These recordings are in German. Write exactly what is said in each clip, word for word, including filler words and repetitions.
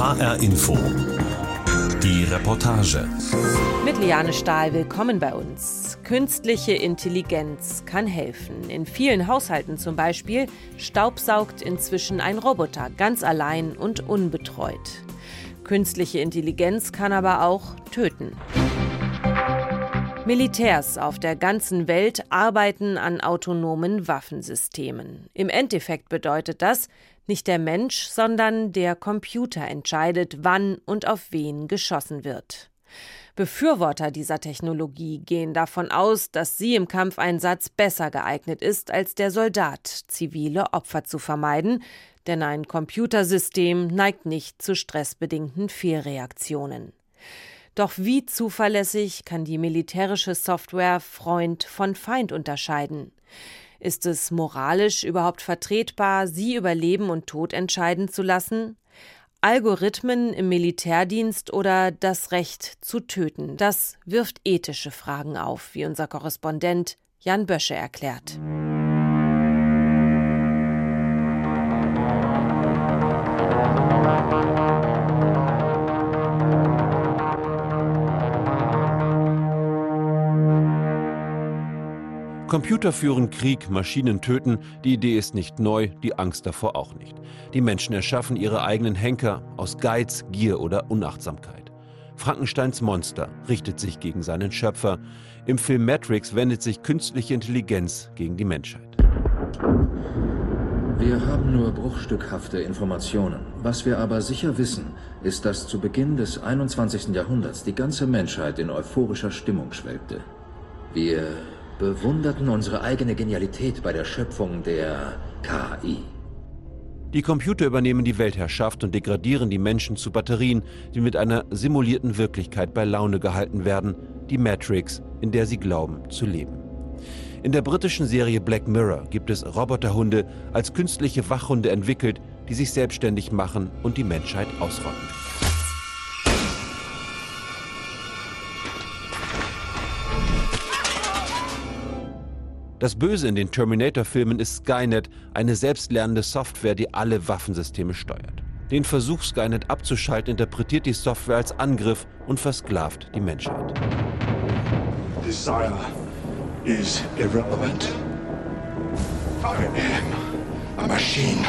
H R Info. Die Reportage. Mit Liane Stahl, willkommen bei uns. Künstliche Intelligenz kann helfen. In vielen Haushalten zum Beispiel staubsaugt inzwischen ein Roboter ganz allein und unbetreut. Künstliche Intelligenz kann aber auch töten. Militärs auf der ganzen Welt arbeiten an autonomen Waffensystemen. Im Endeffekt bedeutet das, nicht der Mensch, sondern der Computer entscheidet, wann und auf wen geschossen wird. Befürworter dieser Technologie gehen davon aus, dass sie im Kampfeinsatz besser geeignet ist als der Soldat, zivile Opfer zu vermeiden, denn ein Computersystem neigt nicht zu stressbedingten Fehlreaktionen. Doch wie zuverlässig kann die militärische Software Freund von Feind unterscheiden? Ist es moralisch überhaupt vertretbar, sie über Leben und Tod entscheiden zu lassen? Algorithmen im Militärdienst oder das Recht zu töten? Das wirft ethische Fragen auf, wie unser Korrespondent Jan Bösche erklärt. Computer führen Krieg, Maschinen töten, die Idee ist nicht neu, die Angst davor auch nicht. Die Menschen erschaffen ihre eigenen Henker aus Geiz, Gier oder Unachtsamkeit. Frankensteins Monster richtet sich gegen seinen Schöpfer. Im Film Matrix wendet sich künstliche Intelligenz gegen die Menschheit. Wir haben nur bruchstückhafte Informationen. Was wir aber sicher wissen, ist, dass zu Beginn des einundzwanzigsten Jahrhunderts die ganze Menschheit in euphorischer Stimmung schwelgte. Wir bewunderten unsere eigene Genialität bei der Schöpfung der K I. Die Computer übernehmen die Weltherrschaft und degradieren die Menschen zu Batterien, die mit einer simulierten Wirklichkeit bei Laune gehalten werden, die Matrix, in der sie glauben zu leben. In der britischen Serie Black Mirror gibt es Roboterhunde als künstliche Wachhunde entwickelt, die sich selbstständig machen und die Menschheit ausrotten. Das Böse in den Terminator-Filmen ist Skynet, eine selbstlernende Software, die alle Waffensysteme steuert. Den Versuch, Skynet abzuschalten, interpretiert die Software als Angriff und versklavt die Menschheit. Desire is irrelevant. I am a machine.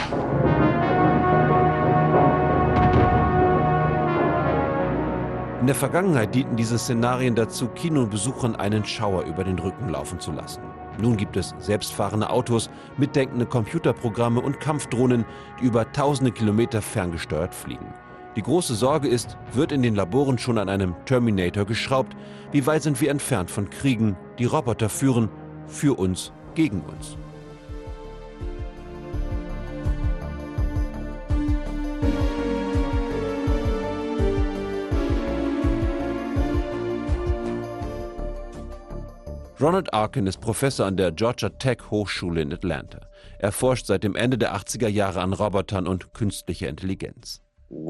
In der Vergangenheit dienten diese Szenarien dazu, Kinobesuchern einen Schauer über den Rücken laufen zu lassen. Nun gibt es selbstfahrende Autos, mitdenkende Computerprogramme und Kampfdrohnen, die über tausende Kilometer ferngesteuert fliegen. Die große Sorge ist, wird in den Laboren schon an einem Terminator geschraubt? Wie weit sind wir entfernt von Kriegen, die Roboter führen, für uns, gegen uns? Ronald Arkin ist Professor an der Georgia Tech Hochschule in Atlanta. Er forscht seit dem Ende der achtziger Jahre an Robotern und künstlicher Intelligenz.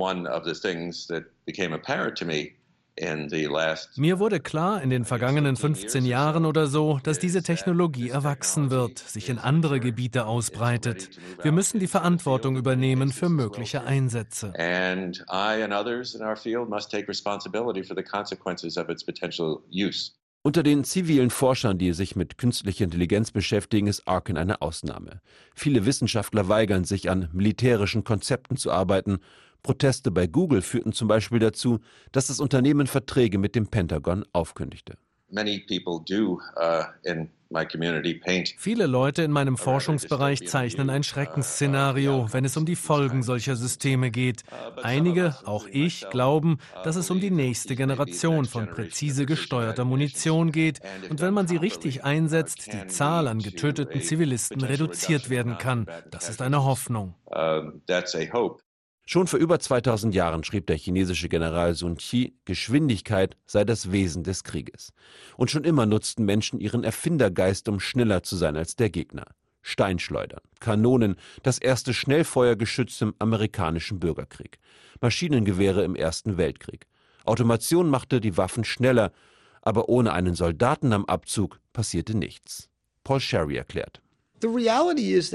Mir wurde klar in den vergangenen fünfzehn Jahren oder so, dass diese Technologie erwachsen wird, sich in andere Gebiete ausbreitet. Wir müssen die Verantwortung übernehmen für mögliche Einsätze. And I and others in our field must take responsibility for the consequences of its potential use. Unter den zivilen Forschern, die sich mit künstlicher Intelligenz beschäftigen, ist Arkin eine Ausnahme. Viele Wissenschaftler weigern sich, an militärischen Konzepten zu arbeiten. Proteste bei Google führten zum Beispiel dazu, dass das Unternehmen Verträge mit dem Pentagon aufkündigte. Many people do, uh, in my community paint. Viele Leute in meinem Forschungsbereich zeichnen ein Schreckensszenario, wenn es um die Folgen solcher Systeme geht. Einige, auch ich, glauben, dass es um die nächste Generation von präzise gesteuerter Munition geht und wenn man sie richtig einsetzt, die Zahl an getöteten Zivilisten reduziert werden kann. Das ist eine Hoffnung. Um, that's a hope. Schon vor über zweitausend Jahren schrieb der chinesische General Sun Qi, Geschwindigkeit sei das Wesen des Krieges. Und schon immer nutzten Menschen ihren Erfindergeist, um schneller zu sein als der Gegner. Steinschleudern, Kanonen, das erste Schnellfeuergeschütz im amerikanischen Bürgerkrieg, Maschinengewehre im Ersten Weltkrieg. Automation machte die Waffen schneller, aber ohne einen Soldaten am Abzug passierte nichts. Paul Sherry erklärt. The reality is that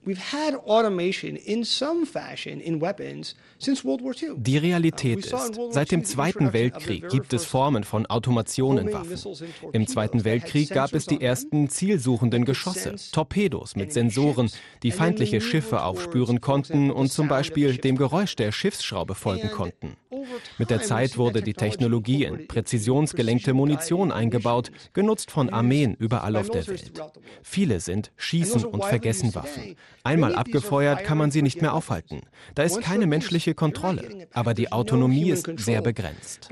Die Realität ist, seit dem Zweiten Weltkrieg gibt es Formen von Automation in Waffen. Im Zweiten Weltkrieg gab es die ersten zielsuchenden Geschosse, Torpedos mit Sensoren, die feindliche Schiffe aufspüren konnten und zum Beispiel dem Geräusch der Schiffsschraube folgen konnten. Mit der Zeit wurde die Technologie in präzisionsgelenkte Munition eingebaut, genutzt von Armeen überall auf der Welt. Viele sind Schießen und Vergessen Waffen. Einmal abgefeuert, kann man sie nicht mehr aufhalten. Da ist keine menschliche Kontrolle, aber die Autonomie ist sehr begrenzt.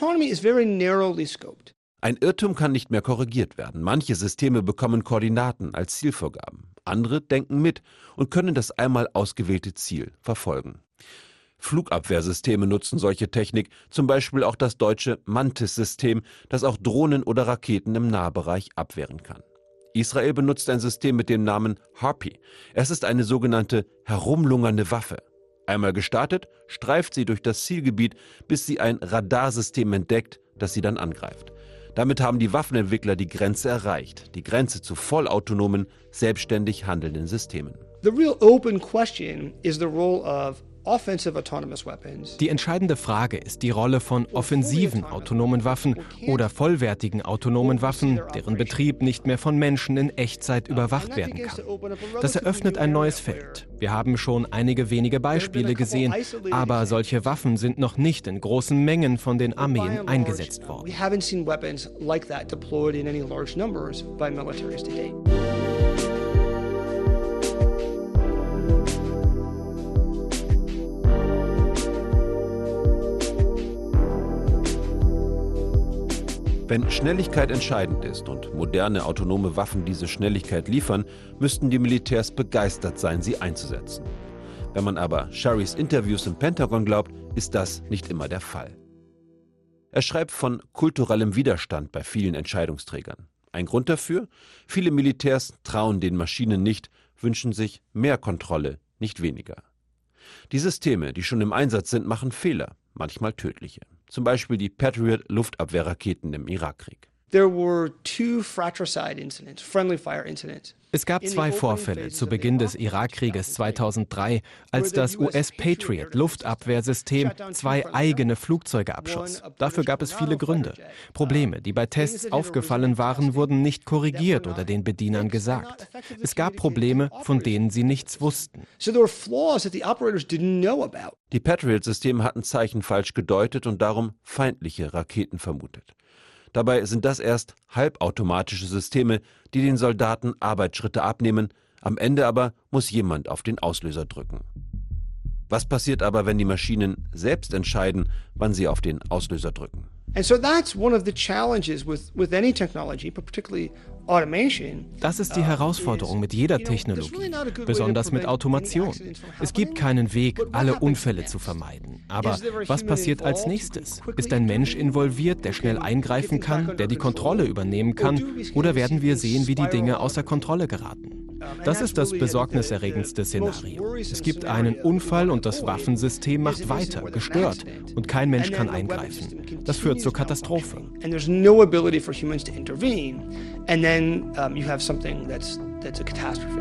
Ein Irrtum kann nicht mehr korrigiert werden. Manche Systeme bekommen Koordinaten als Zielvorgaben. Andere denken mit und können das einmal ausgewählte Ziel verfolgen. Flugabwehrsysteme nutzen solche Technik, zum Beispiel auch das deutsche Mantis-System, das auch Drohnen oder Raketen im Nahbereich abwehren kann. Israel benutzt ein System mit dem Namen Harpy. Es ist eine sogenannte herumlungernde Waffe. Einmal gestartet, streift sie durch das Zielgebiet, bis sie ein Radarsystem entdeckt, das sie dann angreift. Damit haben die Waffenentwickler die Grenze erreicht, die Grenze zu vollautonomen, selbstständig handelnden Systemen. The real open question is the role of Die entscheidende Frage ist die Rolle von offensiven autonomen Waffen oder vollwertigen autonomen Waffen, deren Betrieb nicht mehr von Menschen in Echtzeit überwacht werden kann. Das eröffnet ein neues Feld. Wir haben schon einige wenige Beispiele gesehen, aber solche Waffen sind noch nicht in großen Mengen von den Armeen eingesetzt worden. Wenn Schnelligkeit entscheidend ist und moderne autonome Waffen diese Schnelligkeit liefern, müssten die Militärs begeistert sein, sie einzusetzen. Wenn man aber Sharys Interviews im Pentagon glaubt, ist das nicht immer der Fall. Er schreibt von kulturellem Widerstand bei vielen Entscheidungsträgern. Ein Grund dafür? Viele Militärs trauen den Maschinen nicht, wünschen sich mehr Kontrolle, nicht weniger. Die Systeme, die schon im Einsatz sind, machen Fehler, manchmal tödliche. Zum Beispiel die Patriot-Luftabwehrraketen im Irakkrieg. Es gab zwei Vorfälle zu Beginn des Irakkrieges zweitausenddrei, als das U S-Patriot-Luftabwehrsystem zwei eigene Flugzeuge abschoss. Dafür gab es viele Gründe. Probleme, die bei Tests aufgefallen waren, wurden nicht korrigiert oder den Bedienern gesagt. Es gab Probleme, von denen sie nichts wussten. Die Patriot-Systeme hatten Zeichen falsch gedeutet und darum feindliche Raketen vermutet. Dabei sind das erst halbautomatische Systeme, die den Soldaten Arbeitsschritte abnehmen. Am Ende aber muss jemand auf den Auslöser drücken. Was passiert aber, wenn die Maschinen selbst entscheiden, wann sie auf den Auslöser drücken? And so that's one of the challenges with, with any technology, but particularly automation. Das ist die Herausforderung mit jeder Technologie, besonders mit Automation. Es gibt keinen Weg, alle Unfälle zu vermeiden. Aber was passiert als nächstes? Ist ein Mensch involviert, der schnell eingreifen kann, der die Kontrolle übernehmen kann? Oder werden wir sehen, wie die Dinge außer Kontrolle geraten? Das ist das besorgniserregendste Szenario. Es gibt einen Unfall und das Waffensystem macht weiter, gestört, und kein Mensch kann eingreifen. Das führt zur Katastrophe. And there's no ability for humans to intervene, and then um, you have something that's that's a catastrophe.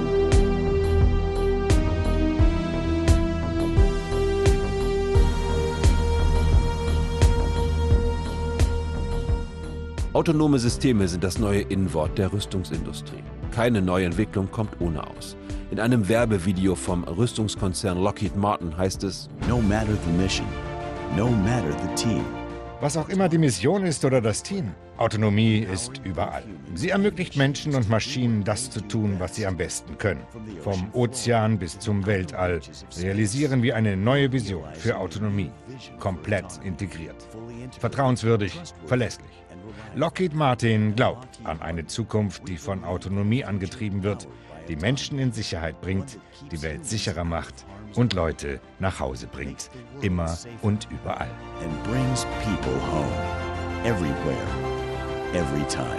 Autonome Systeme sind das neue Innenwort der Rüstungsindustrie. Keine neue Entwicklung kommt ohne aus. In einem Werbevideo vom Rüstungskonzern Lockheed Martin heißt es: No matter the mission, no matter the team. Was auch immer die Mission ist oder das Team, Autonomie ist überall. Sie ermöglicht Menschen und Maschinen, das zu tun, was sie am besten können. Vom Ozean bis zum Weltall realisieren wir eine neue Vision für Autonomie. Komplett integriert. Vertrauenswürdig, verlässlich. Lockheed Martin glaubt an eine Zukunft, die von Autonomie angetrieben wird, die Menschen in Sicherheit bringt, die Welt sicherer macht und Leute nach Hause bringt. Immer und überall. And brings people home. Everywhere. Every time.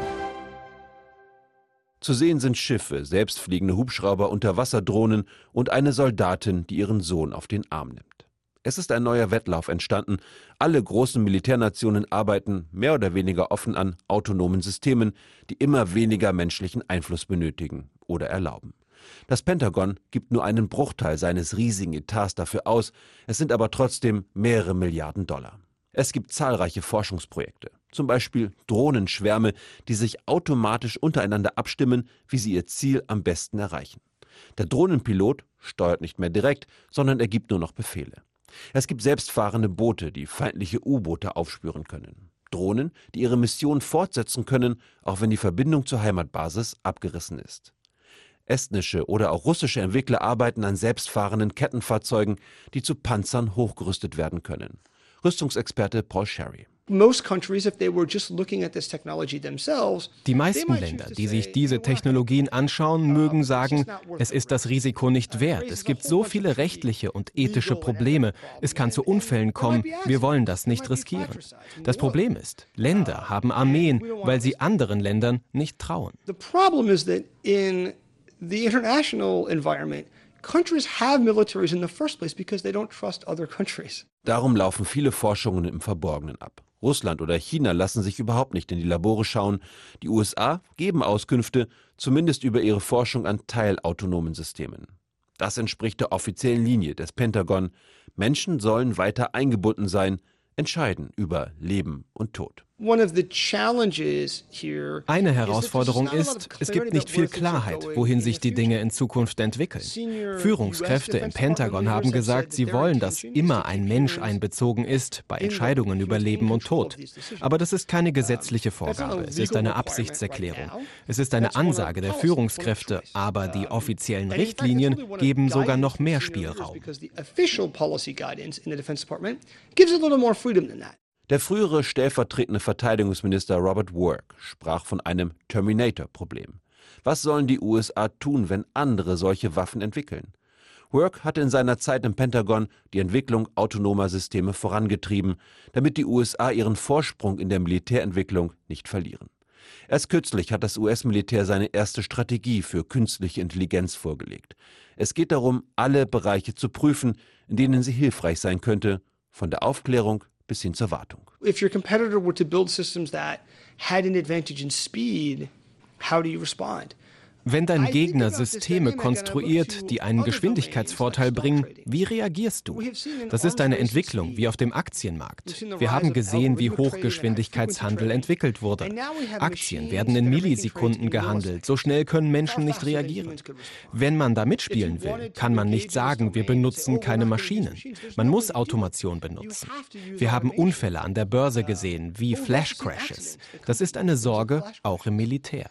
Zu sehen sind Schiffe, selbstfliegende Hubschrauber, Unterwasserdrohnen und eine Soldatin, die ihren Sohn auf den Arm nimmt. Es ist ein neuer Wettlauf entstanden. Alle großen Militärnationen arbeiten mehr oder weniger offen an autonomen Systemen, die immer weniger menschlichen Einfluss benötigen oder erlauben. Das Pentagon gibt nur einen Bruchteil seines riesigen Etats dafür aus, es sind aber trotzdem mehrere Milliarden Dollar. Es gibt zahlreiche Forschungsprojekte, zum Beispiel Drohnenschwärme, die sich automatisch untereinander abstimmen, wie sie ihr Ziel am besten erreichen. Der Drohnenpilot steuert nicht mehr direkt, sondern er gibt nur noch Befehle. Es gibt selbstfahrende Boote, die feindliche U-Boote aufspüren können. Drohnen, die ihre Mission fortsetzen können, auch wenn die Verbindung zur Heimatbasis abgerissen ist. Estnische oder auch russische Entwickler arbeiten an selbstfahrenden Kettenfahrzeugen, die zu Panzern hochgerüstet werden können. Rüstungsexperte Paul Sherry. Die meisten Länder, die sich diese Technologien anschauen, mögen sagen, es ist das Risiko nicht wert. Es gibt so viele rechtliche und ethische Probleme. Es kann zu Unfällen kommen. Wir wollen das nicht riskieren. Das Problem ist, Länder haben Armeen, weil sie anderen Ländern nicht trauen. The problem is that in the international environment, countries have militaries in the first place because they don't trust other countries. Darum laufen viele Forschungen im Verborgenen ab. Russland oder China lassen sich überhaupt nicht in die Labore schauen. Die U S A geben Auskünfte, zumindest über ihre Forschung an teilautonomen Systemen. Das entspricht der offiziellen Linie des Pentagon. Menschen sollen weiter eingebunden sein, entscheiden über Leben und Tod. Eine Herausforderung ist, es gibt nicht viel Klarheit, wohin sich die Dinge in Zukunft entwickeln. Führungskräfte im Pentagon haben gesagt, sie wollen, dass immer ein Mensch einbezogen ist bei Entscheidungen über Leben und Tod. Aber das ist keine gesetzliche Vorgabe, es ist eine Absichtserklärung. Es ist eine Ansage der Führungskräfte, aber die offiziellen Richtlinien geben sogar noch mehr Spielraum. Der frühere stellvertretende Verteidigungsminister Robert Work sprach von einem Terminator-Problem. Was sollen die U S A tun, wenn andere solche Waffen entwickeln? Work hatte in seiner Zeit im Pentagon die Entwicklung autonomer Systeme vorangetrieben, damit die U S A ihren Vorsprung in der Militärentwicklung nicht verlieren. Erst kürzlich hat das U S-Militär seine erste Strategie für künstliche Intelligenz vorgelegt. Es geht darum, alle Bereiche zu prüfen, in denen sie hilfreich sein könnte, von der Aufklärung bis hin zur Wartung. If your competitor were to build systems that had an advantage in speed, how do you respond? Wenn dein Gegner Systeme konstruiert, die einen Geschwindigkeitsvorteil bringen, wie reagierst du? Das ist eine Entwicklung wie auf dem Aktienmarkt. Wir haben gesehen, wie Hochgeschwindigkeitshandel entwickelt wurde. Aktien werden in Millisekunden gehandelt. So schnell können Menschen nicht reagieren. Wenn man da mitspielen will, kann man nicht sagen, wir benutzen keine Maschinen. Man muss Automation benutzen. Wir haben Unfälle an der Börse gesehen, wie Flash-Crashes. Das ist eine Sorge, auch im Militär.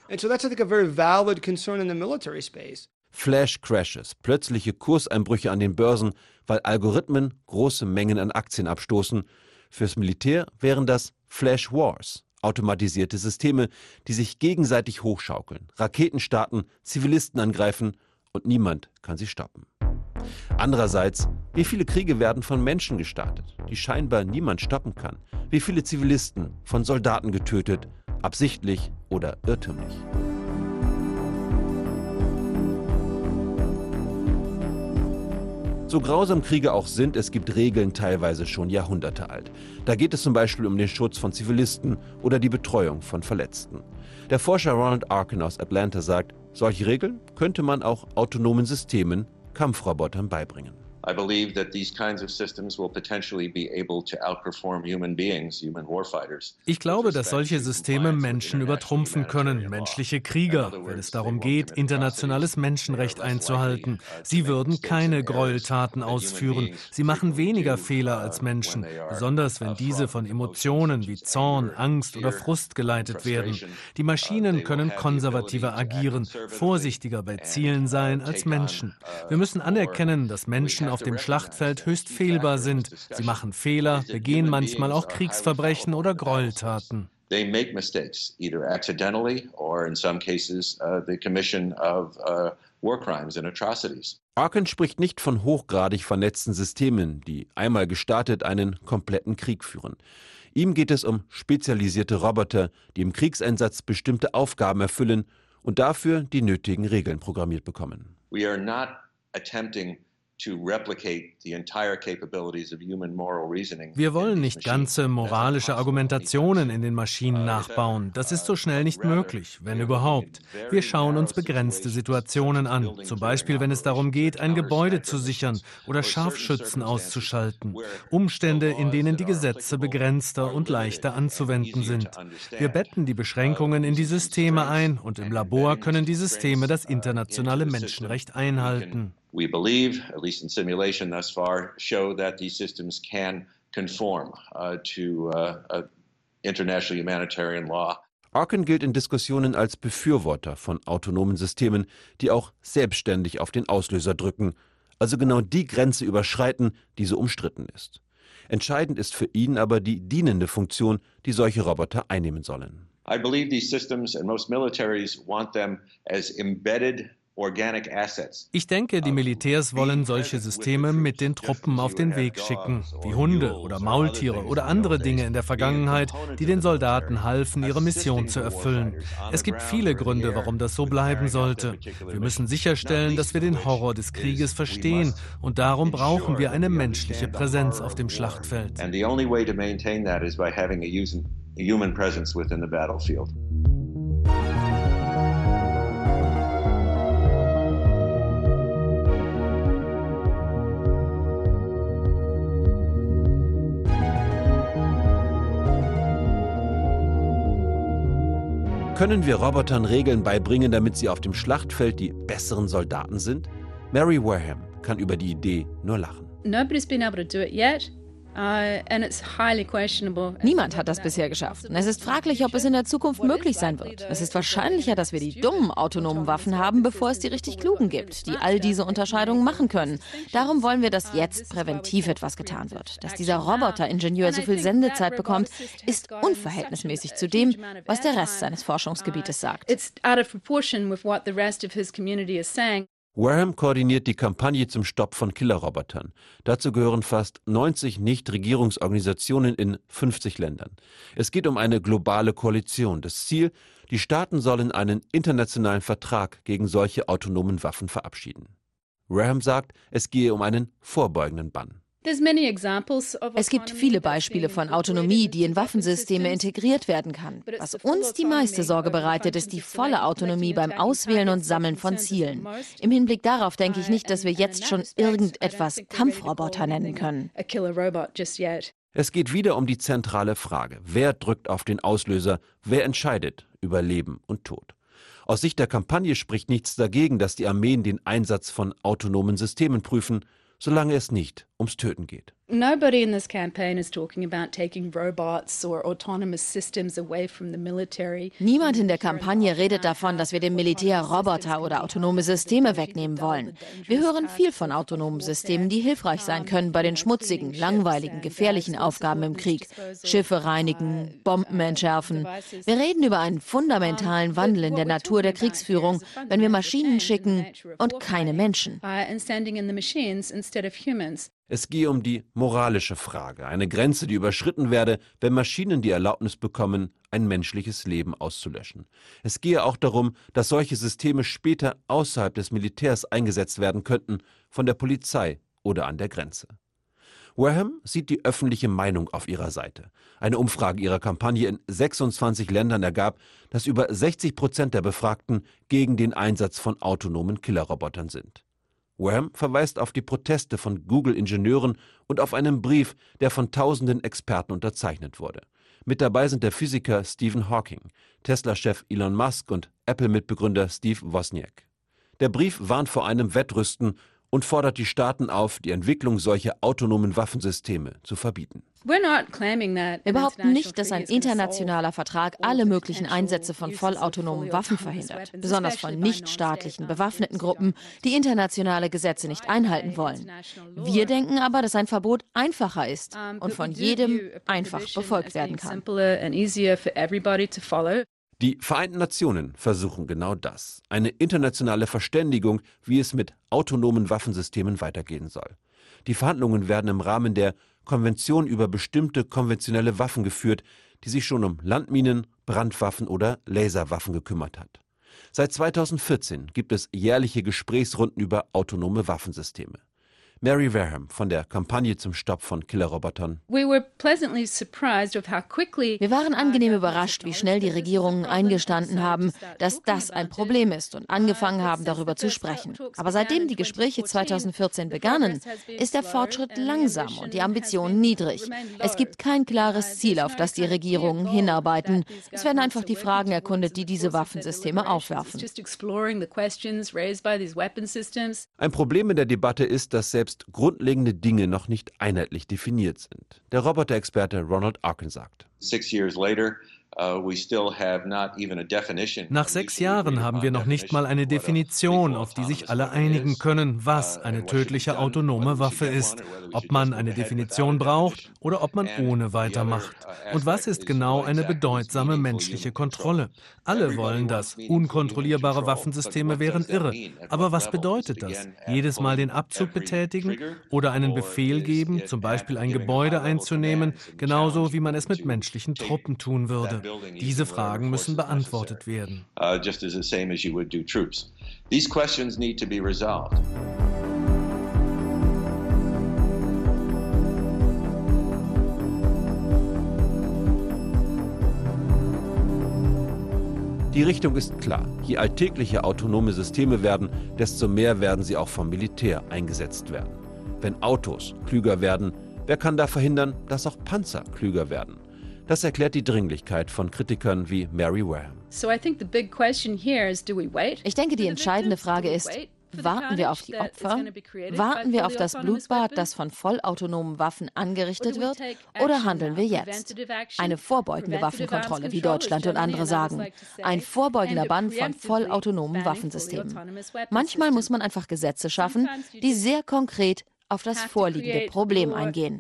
Flash-Crashes, plötzliche Kurseinbrüche an den Börsen, weil Algorithmen große Mengen an Aktien abstoßen. Fürs Militär wären das Flash-Wars, automatisierte Systeme, die sich gegenseitig hochschaukeln, Raketen starten, Zivilisten angreifen und niemand kann sie stoppen. Andererseits, wie viele Kriege werden von Menschen gestartet, die scheinbar niemand stoppen kann? Wie viele Zivilisten von Soldaten getötet, absichtlich oder irrtümlich? So grausam Kriege auch sind, es gibt Regeln teilweise schon Jahrhunderte alt. Da geht es zum Beispiel um den Schutz von Zivilisten oder die Betreuung von Verletzten. Der Forscher Ronald Arkin aus Atlanta sagt, solche Regeln könnte man auch autonomen Systemen, Kampfrobotern beibringen. I believe that these kinds of systems will potentially be able to outperform human beings, human warfighters. Ich glaube, dass solche Systeme Menschen übertrumpfen können, menschliche Krieger, wenn es darum geht, internationales Menschenrecht einzuhalten. Sie würden keine Gräueltaten ausführen. Sie machen weniger Fehler als Menschen, besonders wenn diese von Emotionen wie Zorn, Angst oder Frust geleitet werden. Die Maschinen können konservativer agieren, vorsichtiger bei Zielen sein als Menschen. Wir müssen anerkennen, dass Menschen auf dem Schlachtfeld höchst fehlbar sind. Sie machen Fehler, begehen manchmal auch Kriegsverbrechen oder Gräueltaten. They make mistakes, either accidentally or in some cases uh, the commission of uh, war crimes and atrocities. Arkin spricht nicht von hochgradig vernetzten Systemen, die einmal gestartet einen kompletten Krieg führen. Ihm geht es um spezialisierte Roboter, die im Kriegseinsatz bestimmte Aufgaben erfüllen und dafür die nötigen Regeln programmiert bekommen. We are not attempting Wir wollen nicht ganze moralische Argumentationen in den Maschinen nachbauen. Das ist so schnell nicht möglich, wenn überhaupt. Wir schauen uns begrenzte Situationen an. Zum Beispiel, wenn es darum geht, ein Gebäude zu sichern oder Scharfschützen auszuschalten. Umstände, in denen die Gesetze begrenzter und leichter anzuwenden sind. Wir betten die Beschränkungen in die Systeme ein und im Labor können die Systeme das internationale Menschenrecht einhalten. We believe, at least in simulation thus far, show that these systems can conform uh, to uh, uh, international humanitarian law. Arkin gilt in Diskussionen als Befürworter von autonomen Systemen, die auch selbstständig auf den Auslöser drücken, also genau die Grenze überschreiten, die so umstritten ist. Entscheidend ist für ihn aber die dienende Funktion, die solche Roboter einnehmen sollen. I believe these systems and most militaries want them as embedded organic assets. Ich denke, die Militärs wollen solche Systeme mit den Truppen auf den Weg schicken, wie Hunde oder Maultiere oder andere Dinge in der Vergangenheit, die den Soldaten halfen, ihre Mission zu erfüllen. Es gibt viele Gründe, warum das so bleiben sollte. Wir müssen sicherstellen, dass wir den Horror des Krieges verstehen und darum brauchen wir eine menschliche Präsenz auf dem Schlachtfeld. And the only way to maintain that is by having a human presence within the battlefield. Können wir Robotern Regeln beibringen, damit sie auf dem Schlachtfeld die besseren Soldaten sind? Mary Wareham kann über die Idee nur lachen. Nobody's been able to do it yet. Niemand hat das bisher geschafft. Und es ist fraglich, ob es in der Zukunft möglich sein wird. Es ist wahrscheinlicher, dass wir die dummen autonomen Waffen haben, bevor es die richtig klugen gibt, die all diese Unterscheidungen machen können. Darum wollen wir, dass jetzt präventiv etwas getan wird. Dass dieser Roboter-Ingenieur so viel Sendezeit bekommt, ist unverhältnismäßig zu dem, was der Rest seines Forschungsgebietes sagt. Wareham koordiniert die Kampagne zum Stopp von Killerrobotern. Dazu gehören fast neunzig Nichtregierungsorganisationen in fünfzig Ländern. Es geht um eine globale Koalition. Das Ziel, die Staaten sollen einen internationalen Vertrag gegen solche autonomen Waffen verabschieden. Wareham sagt, es gehe um einen vorbeugenden Bann. Es gibt viele Beispiele von Autonomie, die in Waffensysteme integriert werden kann. Was uns die meiste Sorge bereitet, ist die volle Autonomie beim Auswählen und Sammeln von Zielen. Im Hinblick darauf denke ich nicht, dass wir jetzt schon irgendetwas Kampfroboter nennen können. Es geht wieder um die zentrale Frage. Wer drückt auf den Auslöser? Wer entscheidet über Leben und Tod? Aus Sicht der Kampagne spricht nichts dagegen, dass die Armeen den Einsatz von autonomen Systemen prüfen, solange es nicht ums Töten geht. Nobody in this campaign is talking about taking robots or autonomous systems away from the military. Niemand in der Kampagne redet davon, dass wir dem Militär Roboter oder autonome Systeme wegnehmen wollen. Wir hören viel von autonomen Systemen, die hilfreich sein können bei den schmutzigen, langweiligen, gefährlichen Aufgaben im Krieg. Schiffe reinigen, Bomben entschärfen. Wir reden über einen fundamentalen Wandel in der Natur der Kriegsführung, wenn wir Maschinen schicken und keine Menschen. Es gehe um die moralische Frage, eine Grenze, die überschritten werde, wenn Maschinen die Erlaubnis bekommen, ein menschliches Leben auszulöschen. Es gehe auch darum, dass solche Systeme später außerhalb des Militärs eingesetzt werden könnten, von der Polizei oder an der Grenze. Wareham sieht die öffentliche Meinung auf ihrer Seite. Eine Umfrage ihrer Kampagne in sechsundzwanzig Ländern ergab, dass über sechzig Prozent der Befragten gegen den Einsatz von autonomen Killerrobotern sind. Wareham verweist auf die Proteste von Google-Ingenieuren und auf einen Brief, der von tausenden Experten unterzeichnet wurde. Mit dabei sind der Physiker Stephen Hawking, Tesla-Chef Elon Musk und Apple-Mitbegründer Steve Wozniak. Der Brief warnt vor einem Wettrüsten und fordert die Staaten auf, die Entwicklung solcher autonomen Waffensysteme zu verbieten. Wir behaupten nicht, dass ein internationaler Vertrag alle möglichen Einsätze von vollautonomen Waffen verhindert, besonders von nichtstaatlichen bewaffneten Gruppen, die internationale Gesetze nicht einhalten wollen. Wir denken aber, dass ein Verbot einfacher ist und von jedem einfach befolgt werden kann. Die Vereinten Nationen versuchen genau das, eine internationale Verständigung, wie es mit autonomen Waffensystemen weitergehen soll. Die Verhandlungen werden im Rahmen der Konvention über bestimmte konventionelle Waffen geführt, die sich schon um Landminen, Brandwaffen oder Laserwaffen gekümmert hat. Seit zweitausendvierzehn gibt es jährliche Gesprächsrunden über autonome Waffensysteme. Mary Wareham von der Kampagne zum Stopp von Killerrobotern. Wir waren angenehm überrascht, wie schnell die Regierungen eingestanden haben, dass das ein Problem ist und angefangen haben, darüber zu sprechen. Aber seitdem die Gespräche zweitausendvierzehn begannen, ist der Fortschritt langsam und die Ambitionen niedrig. Es gibt kein klares Ziel, auf das die Regierungen hinarbeiten. Es werden einfach die Fragen erkundet, die diese Waffensysteme aufwerfen. Ein Problem in der Debatte ist, dass selbst grundlegende Dinge noch nicht einheitlich definiert sind. Der Roboterexperte Ronald Arkin sagt. Six years later, Nach sechs Jahren haben wir noch nicht mal eine Definition, auf die sich alle einigen können, was eine tödliche autonome Waffe ist, ob man eine Definition braucht oder ob man ohne weitermacht. Und was ist genau eine bedeutsame menschliche Kontrolle? Alle wollen das. Unkontrollierbare Waffensysteme wären irre. Aber was bedeutet das? Jedes Mal den Abzug betätigen oder einen Befehl geben, zum Beispiel ein Gebäude einzunehmen, genauso wie man es mit menschlichen Truppen tun würde. Diese Fragen müssen beantwortet werden. These questions need to be resolved. Die Richtung ist klar. Je alltäglicher autonome Systeme werden, desto mehr werden sie auch vom Militär eingesetzt werden. Wenn Autos klüger werden, wer kann da verhindern, dass auch Panzer klüger werden? Das erklärt die Dringlichkeit von Kritikern wie Mary Wareham. Ich denke, die entscheidende Frage ist, warten wir auf die Opfer? Warten wir auf das Blutbad, das von vollautonomen Waffen angerichtet wird? Oder handeln wir jetzt? Eine vorbeugende Waffenkontrolle, wie Deutschland und andere sagen. Ein vorbeugender Bann von vollautonomen Waffensystemen. Manchmal muss man einfach Gesetze schaffen, die sehr konkret auf das vorliegende Problem eingehen.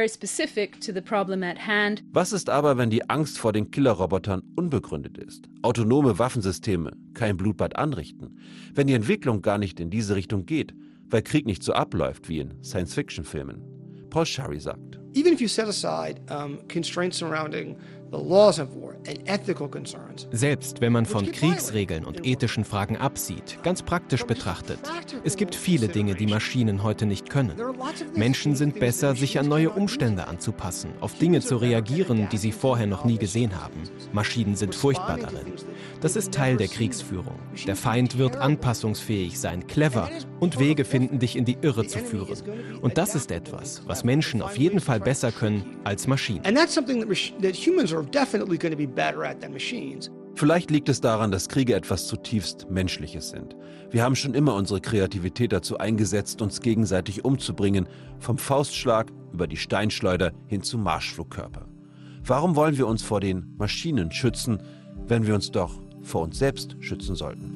Was ist aber, wenn die Angst vor den Killerrobotern unbegründet ist? Autonome Waffensysteme kein Blutbad anrichten. Wenn die Entwicklung gar nicht in diese Richtung geht, weil Krieg nicht so abläuft wie in Science-Fiction-Filmen. Paul Shary sagt. Even if you set aside um, constraints surrounding the laws of war and ethical concerns. Selbst wenn man von Kriegsregeln und ethischen Fragen absieht, ganz praktisch betrachtet, es gibt viele Dinge, die Maschinen heute nicht können. Menschen sind besser, sich an neue Umstände anzupassen, auf Dinge zu reagieren, die sie vorher noch nie gesehen haben. Maschinen sind furchtbar darin. Das ist Teil der Kriegsführung. Der Feind wird anpassungsfähig sein, clever und Wege finden, dich in die Irre zu führen. Und das ist etwas, was Menschen auf jeden Fall besser können als Maschinen. And that's something that, that humans are definitely going to be better at than machines. Vielleicht liegt es daran, dass Kriege etwas zutiefst Menschliches sind. Wir haben schon immer unsere Kreativität dazu eingesetzt, uns gegenseitig umzubringen, vom Faustschlag über die Steinschleuder hin zum Marschflugkörper. Warum wollen wir uns vor den Maschinen schützen, wenn wir uns doch vor uns selbst schützen sollten?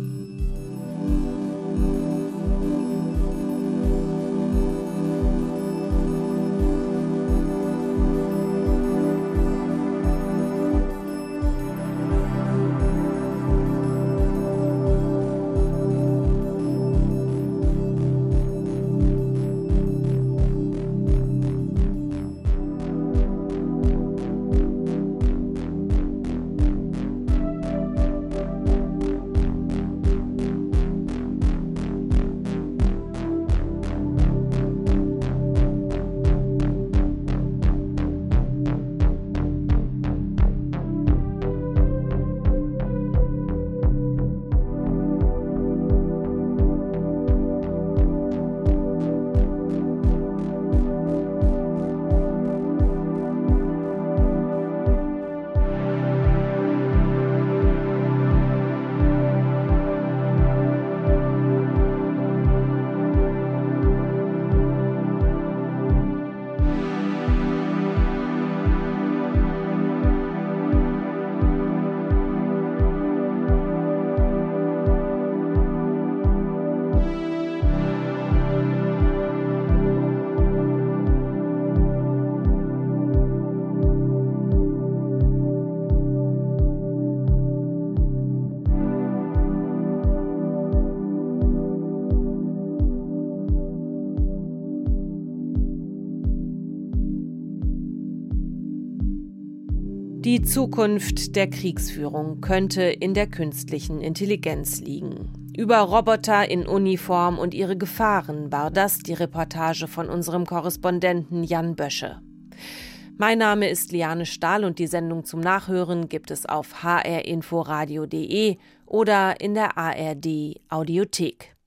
Die Zukunft der Kriegsführung könnte in der künstlichen Intelligenz liegen. Über Roboter in Uniform und ihre Gefahren war das die Reportage von unserem Korrespondenten Jan Bösche. Mein Name ist Liane Stahl und die Sendung zum Nachhören gibt es auf h r inforadio punkt d e oder in der A R D Audiothek.